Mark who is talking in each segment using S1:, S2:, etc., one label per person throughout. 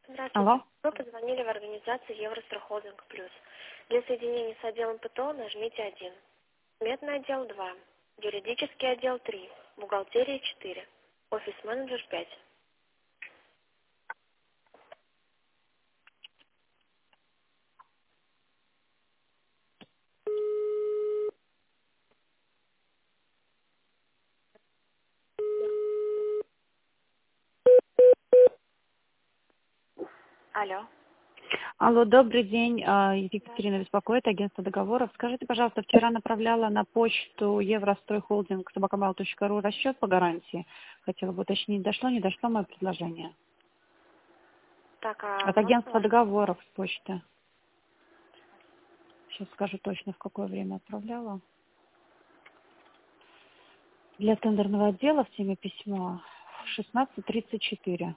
S1: Здравствуйте.
S2: Алло.
S1: Вы позвонили в организацию Еврострахолдинг Плюс. Для соединения с отделом ПТО нажмите 1. Сметный отдел 2. Юридический отдел 3. Бухгалтерия 4. Офис-менеджер 5. Алло.
S2: Алло, добрый день. Екатерина беспокоит, агентство договоров. Скажите, пожалуйста, вчера направляла на почту евростройхолдинг@собакамал.ру расчет по гарантии. Хотела бы уточнить, дошло, не дошло мое предложение.
S1: Так, а
S2: От
S1: можно
S2: агентства
S1: вас?
S2: договоров с почты. Сейчас скажу точно, в какое время отправляла. Для тендерного отдела в теме письма в 16:34.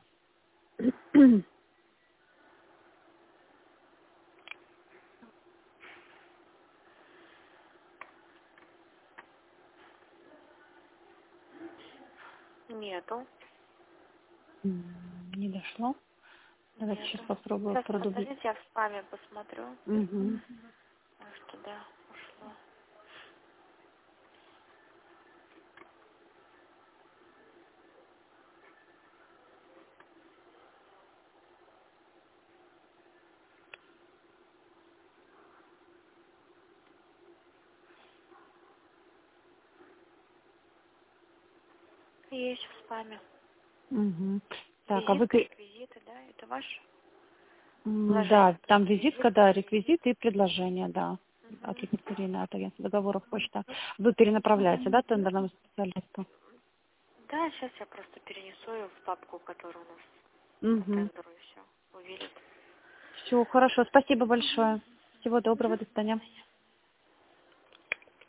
S1: Нету.
S2: Не дошло. Давайте сейчас
S1: Нету.
S2: попробую
S1: Сейчас,
S2: продублировать.
S1: подождите, я в спаме посмотрю.
S2: Угу.
S1: Может, туда ушло. Есть в спаме.
S2: Угу. Так, а вы...
S1: Визитка, реквизиты, да? Это ваш
S2: Да,
S1: вложение.
S2: там
S1: Визитка,
S2: визитка, да,
S1: реквизит.
S2: реквизиты и предложения, да. От
S1: Мгм.
S2: Екатерины, от агентства договоров почта. Вы перенаправляете, да, тендерному специалисту?
S1: Да, сейчас я просто перенесу ее в папку, которая у нас по
S2: Угу.
S1: тендеру, и все. Увидит.
S2: Все, хорошо, спасибо большое. Всего доброго,
S1: Мгм.
S2: до свидания.